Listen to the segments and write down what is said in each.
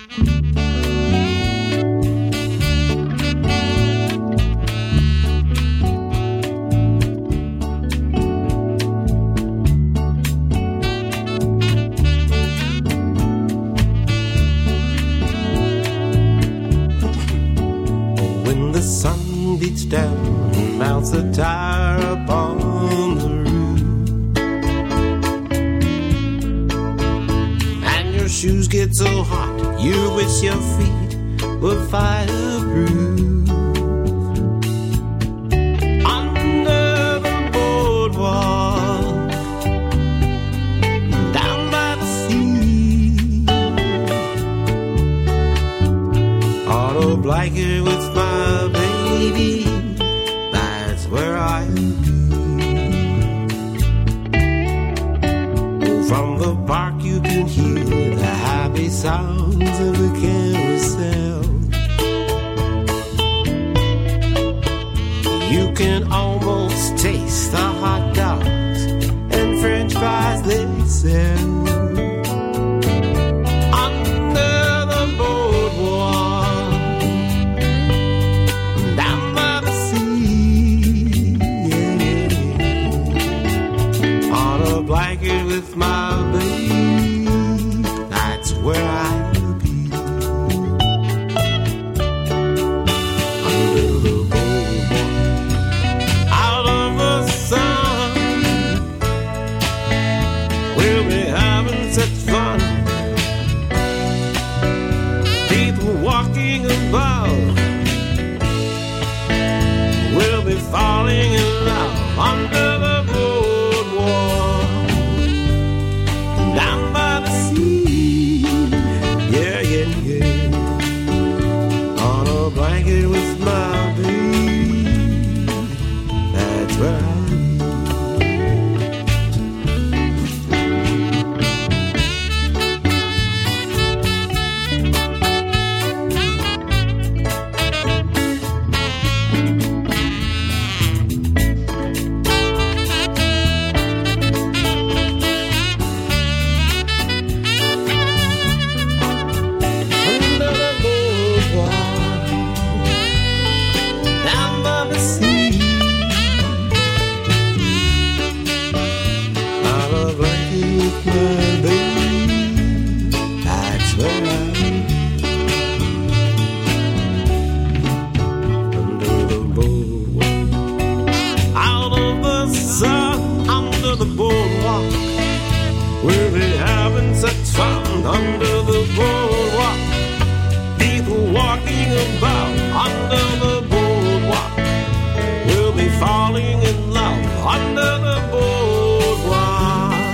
When the sun beats down and melts the tire upon the roof, and your shoes get so hot you wish your feet were fireproof. Under the boardwalk, down by the sea, on a blanket with my baby, that's where I'll be. Oh, from the park you can hear the happy sounds of the carousel. You can almost taste the hot dogs and French fries they sell. Blanket with my baby, that's where I'll be. Under the boardwalk, out of the sun, we'll be having such fun. People walking about, we'll be falling in love under the boardwalk. Down by the sea, yeah, yeah, yeah. On a blanket with my baby, that's where I'll be. We'll be having such fun under the boardwalk. People walking about under the boardwalk. We'll be falling in love under the boardwalk.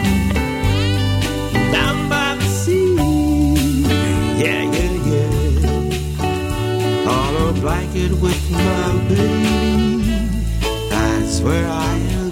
Down by the sea, yeah, yeah, yeah. On a blanket with my baby, that's where I am.